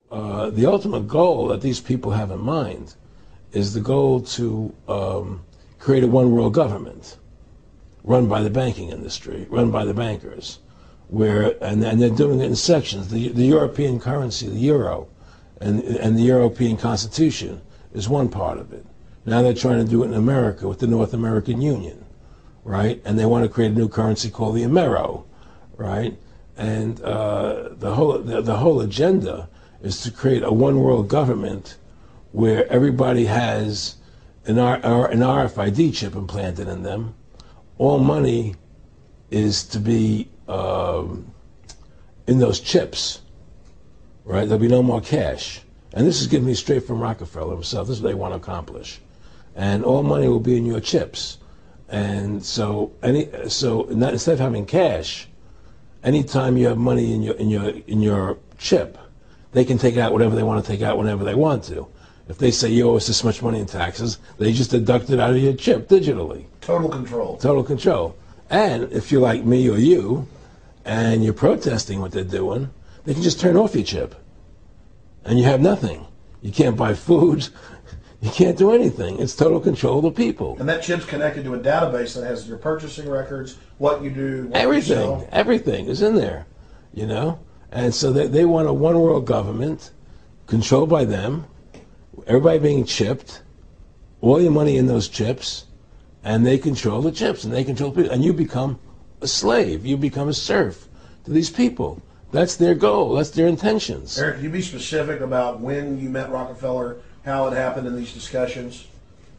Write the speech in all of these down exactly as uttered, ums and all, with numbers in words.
uh, the ultimate goal that these people have in mind is the goal to um, create a one world government run by the banking industry, run by the bankers, where and, and they're doing it in sections. The, the European currency, the euro, and, and the European Constitution is one part of it. Now they're trying to do it in America with the North American Union, right? And they want to create a new currency called the Amero, right? And uh, the whole the, the whole agenda is to create a one world government where everybody has an, R, an R F I D chip implanted in them. All money is to be um, in those chips, right? There'll be no more cash. And this is given me straight from Rockefeller himself. This is what they want to accomplish. And all money will be in your chips. And so any so not, instead of having cash, anytime you have money in your in your in your chip, they can take out whatever they want to take out whenever they want to. If they say you owe us this much money in taxes, they just deduct it out of your chip digitally. Total control. Total control. And if you're like me or you, and you're protesting what they're doing, they can just turn off your chip. And you have nothing. You can't buy food. You can't do anything. It's total control of the people. And that chip's connected to a database that has your purchasing records, what you do, what everything, you sell. Everything is in there, you know? And so they, they want a one world government controlled by them, everybody being chipped, all your money in those chips, and they control the chips, and they control people, and you become a slave. You become a serf to these people. That's their goal. That's their intentions. Eric, can you be specific about when you met Rockefeller, how it happened in these discussions?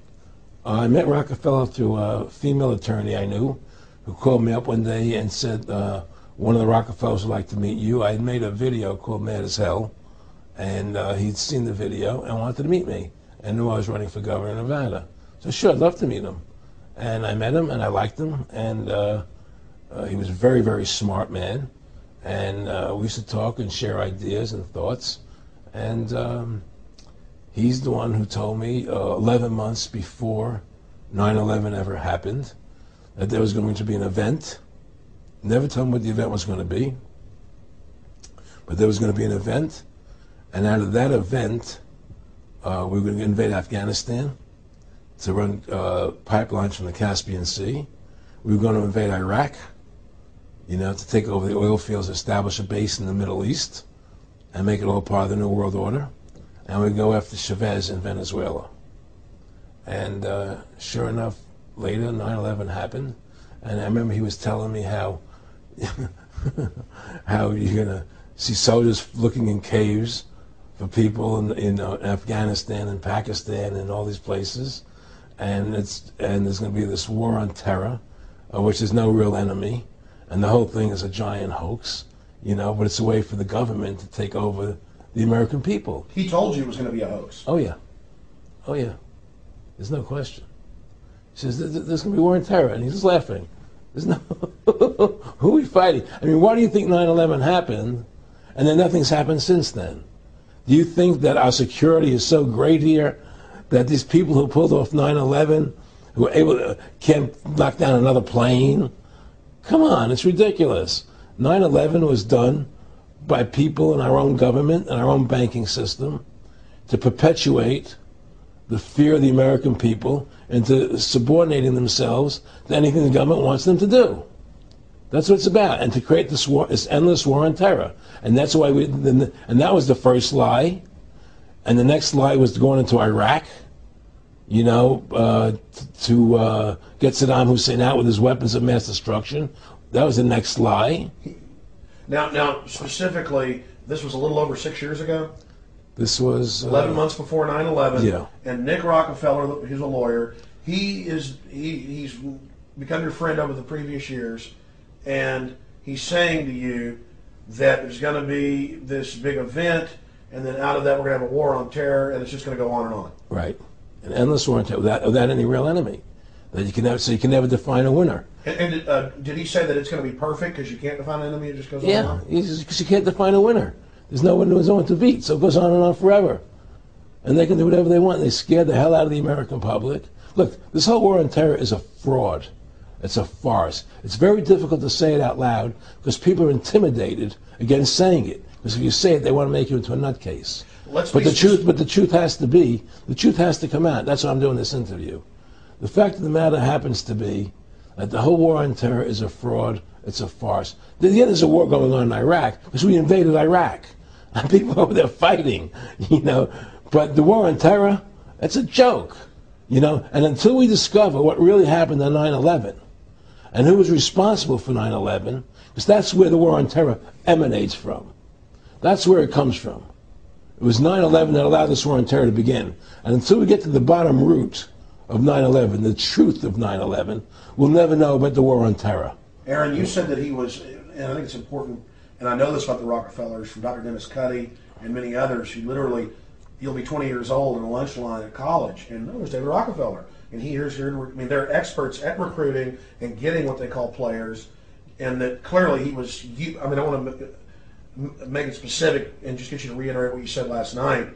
Uh, I met Rockefeller through a female attorney I knew who called me up one day and said, uh, one of the Rockefellers would like to meet you. I had made a video called Mad as Hell, and uh, he'd seen the video and wanted to meet me and knew I was running for governor of Nevada. So sure, I'd love to meet him. And I met him, and I liked him, and uh, uh, he was a very, very smart man. And uh, we used to talk and share ideas and thoughts. And um, he's the one who told me uh, eleven months before nine eleven ever happened that there was going to be an event. Never told him what the event was going to be, but there was going to be an event. And out of that event, uh, we were going to invade Afghanistan to run uh, pipelines from the Caspian Sea. We were going to invade Iraq, you know, to take over the oil fields, establish a base in the Middle East, and make it all part of the New World Order. And we'd go after Chavez in Venezuela. And uh, sure enough, later, nine eleven happened. And I remember he was telling me how, how you're going to see soldiers looking in caves for people in, in uh, Afghanistan and Pakistan and all these places. And it's and there's going to be this war on terror, uh, which is no real enemy. And the whole thing is a giant hoax, you know, but it's a way for the government to take over the American people. He told you it was going to be a hoax. Oh, yeah. Oh, yeah. There's no question. He says, there's going to be war on terror. And he's just laughing. There's no... Who are we fighting? I mean, why do you think nine eleven happened and then nothing's happened since then? Do you think that our security is so great here that these people who pulled off nine eleven, who were able to, can't knock down another plane? Come on, it's ridiculous. nine eleven was done by people in our own government and our own banking system to perpetuate the fear of the American people and to subordinating themselves to anything the government wants them to do. That's what it's about, and to create this war, this endless war on terror. And that's why we, and that was the first lie. And the next lie was going into Iraq, you know, uh, to uh, get Saddam Hussein out with his weapons of mass destruction. That was the next lie. Now, now specifically, this was a little over six years ago. This was uh, eleven months before nine eleven. Yeah. And Nick Rockefeller, who's a lawyer, he is he, he's become your friend over the previous years, and he's saying to you that there's going to be this big event, and then out of that we're going to have a war on terror, and it's just going to go on and on. Right, an endless war on terror without, without any real enemy. That you can never, so you can never define a winner. And, and uh, did he say that it's going to be perfect because you can't define an enemy? It just goes on yeah, and on? Yeah, because you can't define a winner. There's no one, there's no one to beat, so it goes on and on forever. And they can do whatever they want. They scare the hell out of the American public. Look, this whole war on terror is a fraud. It's a farce. It's very difficult to say it out loud because people are intimidated against saying it. Because if you say it, they want to make you into a nutcase. Let's but be the specific. truth, but the truth has to be, the truth has to come out. That's why I'm doing this interview. The fact of the matter happens to be that the whole war on terror is a fraud. It's a farce. Yeah, there's a war going on in Iraq because we invaded Iraq. And people over there fighting, you know. But the war on terror, it's a joke, you know. And until we discover what really happened on nine eleven and who was responsible for nine eleven, because that's where the war on terror emanates from. That's where it comes from. It was nine eleven that allowed this war on terror to begin. And until we get to the bottom root of nine eleven, the truth of nine eleven, we'll never know about the war on terror. Aaron, you said that he was, and I think it's important, and I know this about the Rockefellers from Doctor Dennis Cuddy and many others who literally, you'll be twenty years old in a lunch line at college, and oh, there's David Rockefeller. And he here's here, I mean, they're experts at recruiting and getting what they call players, and that clearly he was, you, I mean, I want to make it specific and just get you to reiterate what you said last night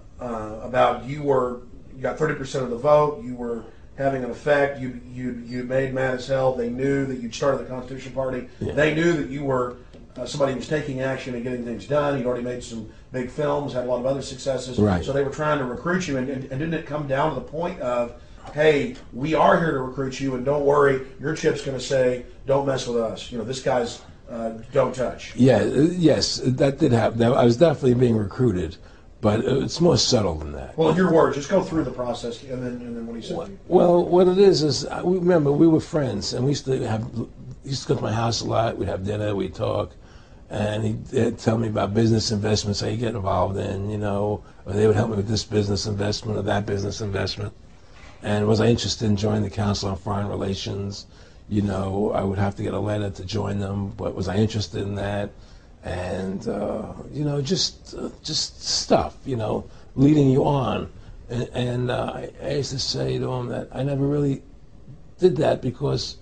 uh, about you were, you got thirty percent of the vote, you were having an effect, you you you made mad as hell, they knew that you'd started the Constitution Party, yeah. They knew that you were uh, somebody who was taking action and getting things done, you'd already made some big films, had a lot of other successes, right. So they were trying to recruit you, and, and, and didn't it come down to the point of, hey, we are here to recruit you, and don't worry, your chip's going to say, don't mess with us. You know, this guy's uh, don't touch. Yeah, yes, that did happen. I was definitely being recruited, but it's more subtle than that. Well, in your words, just go through the process, and then and then what he said. Well, well, what it is is, we remember we were friends, and we used to have, he used to go to my house a lot. We'd have dinner, we'd talk, and he'd, he'd tell me about business investments that he'd get involved in, you know, or they would help me with this business investment or that business investment. And was I interested in joining the Council on Foreign Relations? You know, I would have to get a letter to join them, but was I interested in that? And, uh, you know, just uh, just stuff, you know, leading you on. And, and uh, I, I used to say to him that I never really did that because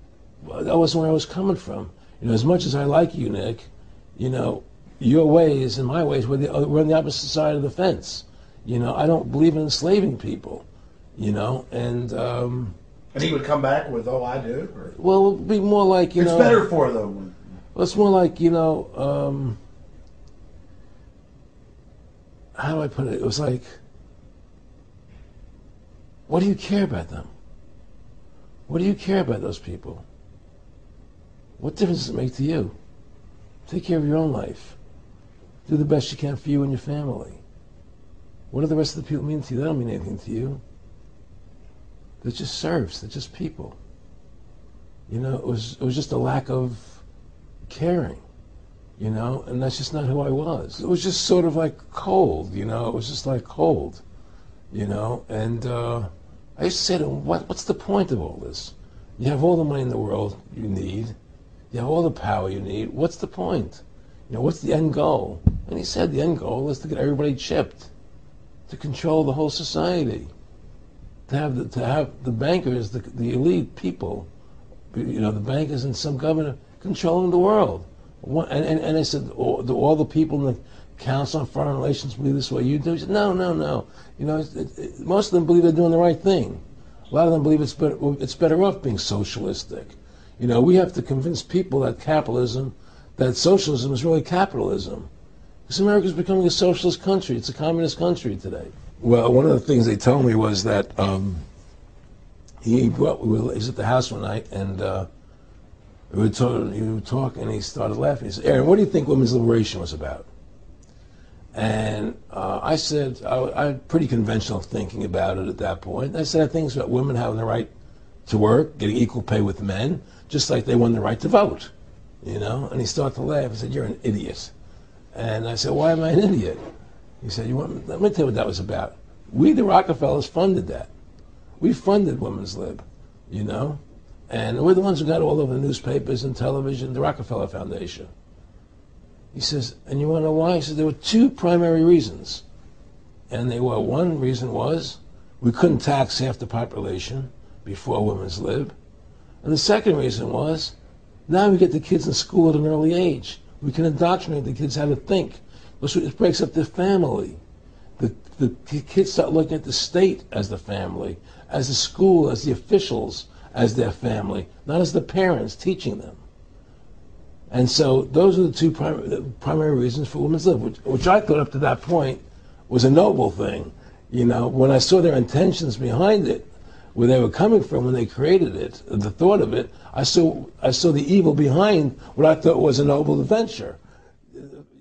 that wasn't where I was coming from. You know, as much as I like you, Nick, you know, your ways and my ways, we're, the, we're on the opposite side of the fence. You know, I don't believe in enslaving people. You know, and um, and he would come back with, "Oh, I do." Or, well, it'd be more like you it's know. It's better for them. Well, it's more like you know. Um, how do I put it? It was like, what do you care about them? What do you care about those people? What difference does it make to you? Take care of your own life. Do the best you can for you and your family. What do the rest of the people mean to you? They don't mean anything to you. They're just serfs. They're just people. You know, it was it was just a lack of caring, you know, and that's just not who I was. It was just sort of like cold, you know. It was just like cold, you know. And uh, I used to say to him, what, what's the point of all this? You have all the money in the world you need. You have all the power you need. What's the point? You know, what's the end goal? And he said the end goal is to get everybody chipped, to control the whole society. To have the, to have the bankers, the, the elite people, you know, the bankers and some governor controlling the world. And, and, and I said, all, do all the people in the Council on Foreign Relations believe this way you do? He said, no, no, no. You know, it, it, most of them believe they're doing the right thing. A lot of them believe it's better, it's better off being socialistic. You know, we have to convince people that capitalism, that socialism is really capitalism. Because America's becoming a socialist country. It's a communist country today. Well, one of the things they told me was that um, he brought, we were, he was at the house one night, and uh, we were talking, he would talk, and he started laughing. He said, Aaron, what do you think women's liberation was about? And uh, I said, I, I had pretty conventional thinking about it at that point. I said, I think it's about women having the right to work, getting equal pay with men, just like they won the right to vote, you know? And he started to laugh. He said, you're an idiot. And I said, why am I an idiot? He said, you want, let me tell you what that was about. We, the Rockefellers, funded that. We funded Women's Lib, you know? And we're the ones who got all over the newspapers and television, the Rockefeller Foundation. He says, and you want to know why? He says, there were two primary reasons. And they were, one reason was we couldn't tax half the population before Women's Lib. And the second reason was, now we get the kids in school at an early age. We can indoctrinate the kids how to think. It breaks up the family. The, the kids start looking at the state as the family, as the school, as the officials, as their family, not as the parents teaching them. And so those are the two primary, the primary reasons for women's lib, which, which I thought up to that point was a noble thing. You know, when I saw their intentions behind it, where they were coming from when they created it, the thought of it, I saw I saw the evil behind what I thought was a noble adventure.